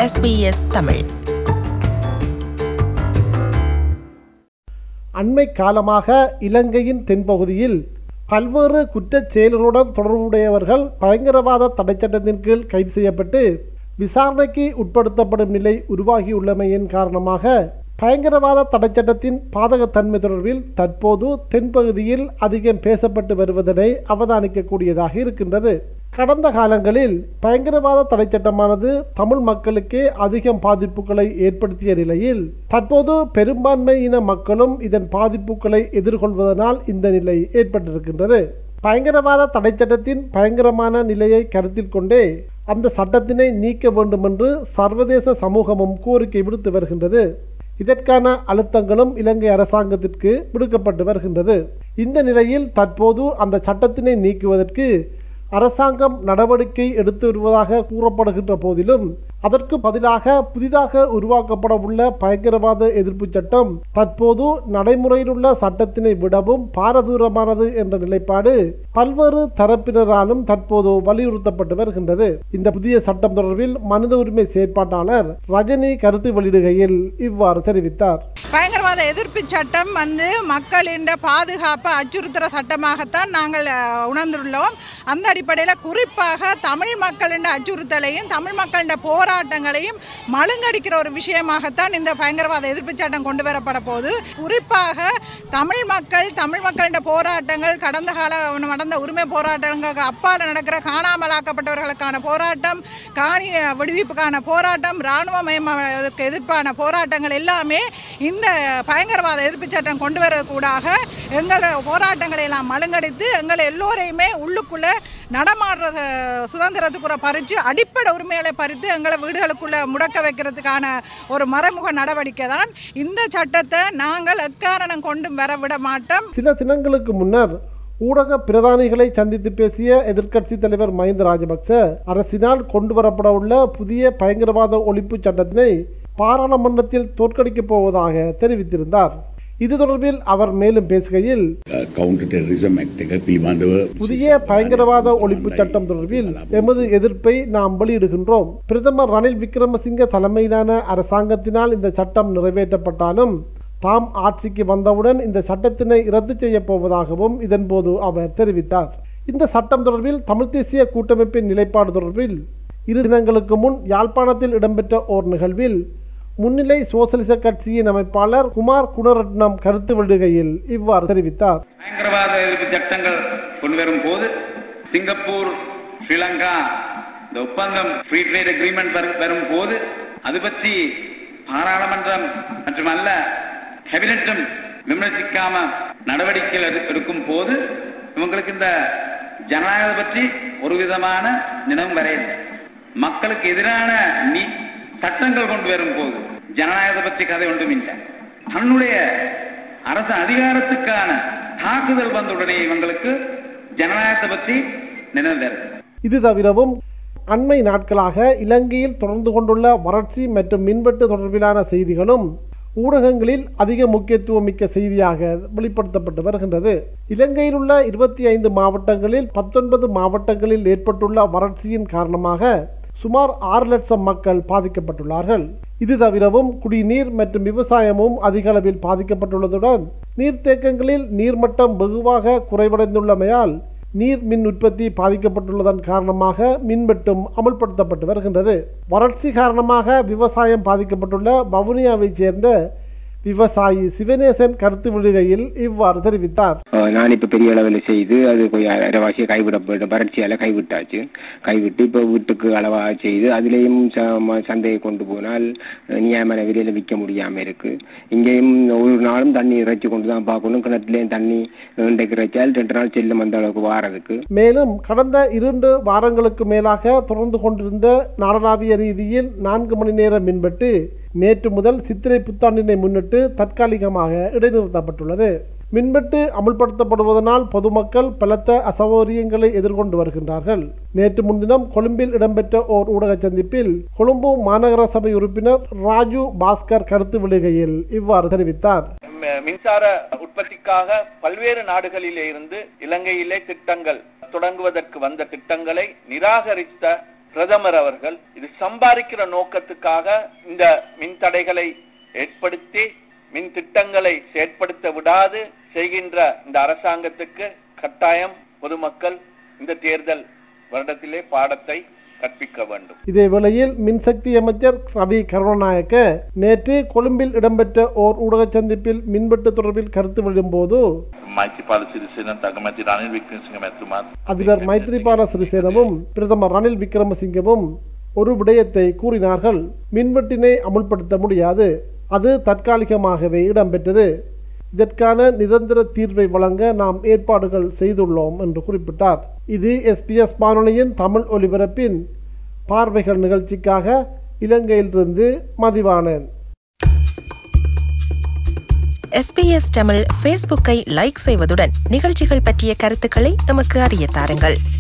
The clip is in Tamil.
SBS தமிழ். அண்மை காலமாக இலங்கையின் தென்பகுதியில் பல்வேறு குற்றச் செயல்களுடன் தொடர்புடையவர்கள் பயங்கரவாத தடைச்சட்டத்தின் கீழ் கைது செய்யப்பட்டு விசாரணைக்கு உட்படுத்தப்படும் நிலை உருவாகியுள்ளமையின் காரணமாக பயங்கரவாத தடைச்சட்டத்தின் பாதகத்தன்மை தொடர்பில் தற்போது தென்பகுதியில் அதிகம் பேசப்பட்டு வருவதனை அவதானிக்கக்கூடியதாக இருக்கின்றது. கடந்த காலங்களில் பயங்கரவாத தடைச்சட்டமானது தமிழ் மக்களுக்கே அதிகம் பாதிப்புகளை ஏற்படுத்திய நிலையில் தற்போது பெரும்பான்மையின மக்களும் இதன் பாதிப்புகளை எதிர்கொள்வதனால் இந்த நிலை ஏற்பட்டிருக்கின்றது. பயங்கரவாத தடைச்சட்டத்தின் பயங்கரமான நிலையை கருத்தில் கொண்டே அந்த சட்டத்தினை நீக்க வேண்டும் என்று சர்வதேச சமூகமும் கோரிக்கை விடுத்து வருகின்றது. இதற்கான அழுத்தங்களும் இலங்கை அரசாங்கத்திற்கு விடுக்கப்பட்டு வருகின்றது. இந்த நிலையில் தற்போது அந்த சட்டத்தினை நீக்குவதற்கு அரசாங்கம் நடவடிக்கை எடுத்து வருவதாக கூறப்படுகின்ற போதிலும் அதற்கு பதிலாக புதிதாக உருவாக்கப்பட உள்ள பயங்கரவாத எதிர்ப்பு சட்டம் தற்போது நடைமுறையில் உள்ள சட்டத்தினை விடவும் பாரதூரமானது என்ற நிலைப்பாடு பல்வேறு தரப்பினராலும் தற்போது வலியுறுத்தப்பட்டு வருகின்றது. இந்த புதிய சட்டம் தொடர்பில் மனித உரிமை செயற்பாட்டாளர் ரஜினி கருத்து வெளியிடுகையில் இவ்வாறு தெரிவித்தார். பயங்கரவாத எதிர்ப்பு சட்டம் மக்களின் பாதுகாப்பு அச்சுறுத்துற சட்டமாகத்தான் நாங்கள் உணர்ந்துள்ளோம். அந்த அடிப்படையில் குறிப்பாக தமிழ் மக்களின் அச்சுறுத்தலையும் தமிழ் மக்களின் போராட்டங்களையும் மழுங்கடிக்கிற ஒரு விஷயமாகத்தான் இந்த பயங்கரவாத எதிர்ப்பு சட்டம் கொண்டு வரப்பட போது. குறிப்பாக தமிழ் மக்களின் போராட்டங்கள் கடந்த கால நடந்த உரிமை போராட்டங்களுக்கு அப்பால் நடக்கிற காணாமலாக்கப்பட்டவர்களுக்கான போராட்டம், காணி விடுவிப்புக்கான போராட்டம், இராணுவமயமாக்கு எதிர்ப்பான போராட்டங்கள் எல்லாமே இந்த பயங்கரவாத எதிர்ப்பு சட்டம் கொண்டு வரக்கூடாக எங்கள் போராட்டங்களை எல்லாம் மழுங்கடித்து எங்கள் எல்லோரையுமே உள்ளுக்குள்ள நடமாடுற சுதந்திரத்துக்குற பறித்து அடிப்படை உரிமைகளை பறித்து எங்களை வீடுகளுக்குள்ள முடக்க வைக்கிறதுக்கான ஒரு மறைமுக நடவடிக்கை தான். இந்த சட்டத்தை நாங்கள் எக்காரணம் கொண்டு வர விட மாட்டோம். சில தினங்களுக்கு முன்னர் ஊடக பிரதானிகளை சந்தித்து பேசிய எதிர்க்கட்சி தலைவர் மஹிந்த ராஜபக்ச அரசினால் கொண்டு வரப்பட உள்ள புதிய பயங்கரவாத ஒழிப்பு சட்டத்தினை பாராளுமன்றத்தில் தோற்கடிக்கப் போவதாக தெரிவித்திருந்தார். இது தொடர்பில் அவர் மேலும் பேசுகையில், புதிய பயங்கரவாத ஒழிப்பு சட்டம் தொடர்பில் எமது எதிர்ப்பை நாம் வெளியிடுகின்றோம். பிரதமர் ரணில் விக்ரமசிங்க தலைமையிலான அரசாங்கத்தினால் இந்த சட்டம் நிறைவேற்றப்பட்டாலும் தாம் ஆட்சிக்கு வந்தவுடன் இந்த சட்டத்தினை ரத்து செய்யப் போவதாகவும் இதன்போது அவர் தெரிவித்தார். இந்த சட்டம் தொடர்பில் தமிழ் தேசிய கூட்டமைப்பின் நிலைப்பாடு தொடர்பில் 2 தினங்களுக்கு முன் யாழ்ப்பாணத்தில் இடம்பெற்ற ஓர் நிகழ்வில் முன்னிலை சோசலிச கட்சியின் அமைப்பாளர் குமார் குணரட்னம் கருத்து வெளியிடுகையில் இவ்வாறு தெரிவித்தார். பயங்கரவாத எதிர்ப்பு சட்டங்கள் கொண்டு வரும் போது சிங்கப்பூர், ஸ்ரீலங்கா இந்த ஒப்பந்தம் ஃப்ரீ ட்ரேட் அக்ரிமெண்ட் வரும் போது அது பற்றி பாராளுமன்றம் மட்டுமல்ல கேபினெட்டும் விமர்சிக்காம நடவடிக்கைகள் எடுக்கும் போது இவங்களுக்கு இந்த ஜனநாயகத்தை பற்றி ஒரு விதமான நினைவும் வரையில்லை. மக்களுக்கு எதிரான சட்டங்கள் கொண்டு வரும் போது ஜனநாயகத்தை பற்றி கதை ஒன்றும் இல்லை. தன்னுடைய அரசு அதிகாரத்துக்கான தாக்குதல் வந்தவுடனே இவங்களுக்கு ஜனநாயகத்தை பற்றி நினைவு வருது. இது தவிரவும் அண்மை நாட்களாக இலங்கையில் தொடர்ந்து கொண்டுள்ள வறட்சி மற்றும் மின்வெட்டு தொடர்பிலான செய்திகளும் ஊடகங்களில் அதிக முக்கியத்துவம் மிக்க செய்தியாக வெளிப்படுத்தப்பட்டு வருகின்றது. இலங்கையில் உள்ள 25 மாவட்டங்களில் 19 மாவட்டங்களில் ஏற்பட்டுள்ள வறட்சியின் காரணமாக சுமார் 6 லட்சம் மக்கள் பாதிக்கப்பட்டுள்ளார்கள். இது தவிரவும் குடிநீர் மற்றும் விவசாயமும் அதிக அளவில் பாதிக்கப்பட்டுள்ளதுடன் நீர்த்தேக்கங்களில் நீர்மட்டம் வெகுவாக குறைவடைந்துள்ளமையால் நீர் மின் உற்பத்தி பாதிக்கப்பட்டுள்ளதன் காரணமாக மின்வெட்டும் அமல்படுத்தப்பட்டு வருகின்றது. வறட்சி காரணமாக விவசாயம் பாதிக்கப்பட்டுள்ள வவுனியாவைச் சேர்ந்த விவசாயி சிவநேசன் கருத்து வெளியிடுகையில் இவ்வாறு தெரிவித்தார். நான் இப்ப பெரிய அளவில் செய்து அது அரைவாசியை கைவிடப்பட்டு வறட்சியால கைவிட்டு இப்ப வீட்டுக்கு அளவா செய்து அதிலேயும் சந்தையை கொண்டு போனால் நியாயமான விலையில விற்க முடியாம இருக்கு. இங்கேயும் ஒரு நாளும் தண்ணி இறைச்சி கொண்டுதான் பார்க்கணும். கிணத்துலேயும் தண்ணி இன்றைக்கு இறைச்சால் 2 நாள் செல்லும் அந்த அளவுக்கு வாரதுக்கு. மேலும் கடந்த 2 வாரங்களுக்கு மேலாக தொடர்ந்து கொண்டிருந்த நாடளாவிய ரீதியில் 4 மணி நேர மின்வெட்டு நேற்று முதல் சித்திரை புத்தாண்டினை முன்னிட்டு தற்காலிகமாக இடைநிறுத்தப்பட்டுள்ளது. மின்வெட்டு அமுல்படுத்தப்படுவதனால் பொதுமக்கள் பலத்த அசௌகரியங்களை எதிர்கொண்டு வருகின்றார்கள். நேற்று முன்தினம் கொழும்பில் இடம்பெற்ற ஓர் ஊடக சந்திப்பில் கொழும்பு மாநகர சபை உறுப்பினர் ராஜு பாஸ்கர் கருத்து வெளியிடுகையில் இவ்வாறு தெரிவித்தார். மின்சார உற்பத்திக்காக பல்வேறு நாடுகளிலே இருந்து இலங்கையிலே திட்டங்கள் தொடங்குவதற்கு வந்த திட்டங்களை நிராகரித்த பிரதமர் அவர்கள் இது சம்பாதிக்கிற நோக்கத்துக்காக இந்த மின் தடைகளை ஏற்படுத்தி மின் திட்டங்களை செயற்படுத்த விடாது செய்கின்ற இந்த அரசாங்கத்துக்கு கட்டாயம் பொதுமக்கள் இந்த தேர்தல் வருடத்திலே பாடத்தை கற்பிக்க வேண்டும். இதே வேளையில் மின்சக்தி அமைச்சர் ரவி கருணாநாயக்க நேற்று கொழும்பில் இடம்பெற்ற ஓர் ஊடக சந்திப்பில் மின்வெட்டு தொடர்பில் கருத்து வெளியிடும்போது அதிபர் மைத்ரிபால சிறிசேனவும் பிரதமர் ரணில் விக்ரமசிங்கவும் ஒரு விடயத்தை கூறினார்கள். மின்வெட்டினை அமுல்படுத்த முடியாது, அது தற்காலிகமாகவே இடம்பெற்றது. இதற்கான நிரந்தர தீர்வை வழங்க நாம் ஏற்பாடுகள் செய்துள்ளோம் என்று குறிப்பிட்டார். இது SBS வானொலியின் தமிழ் ஒலிபரப்பின் பார்வைகள் நிகழ்ச்சிக்காக இலங்கையிலிருந்து மதிவானன். SBS தமிழ் ஃபேஸ்புக்கை லைக் செய்வதுடன் நிகழ்ச்சிகள் பற்றிய கருத்துக்களை எமக்கு அறிய தாருங்கள்.